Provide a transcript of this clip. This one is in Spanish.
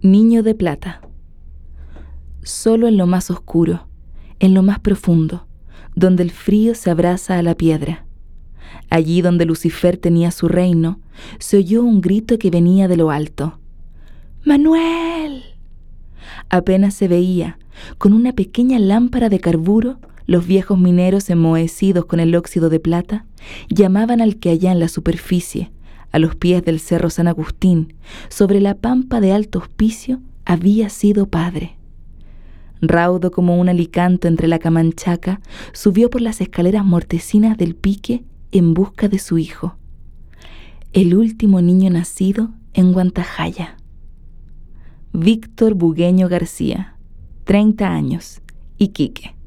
Niño de plata. Solo en lo más oscuro, en lo más profundo, donde el frío se abraza a la piedra, allí donde Lucifer tenía su reino, se oyó un grito que venía de lo alto. ¡Manuel! Apenas se veía, con una pequeña lámpara de carburo, los viejos mineros enmohecidos con el óxido de plata llamaban al que allá en la superficie, a los pies del cerro San Agustín, sobre la pampa de alto hospicio, había sido padre. Raudo como un alicanto entre la camanchaca, subió por las escaleras mortecinas del pique en busca de su hijo, el último niño nacido en Guantajaya. Víctor Bugueño García, 30 años, Iquique.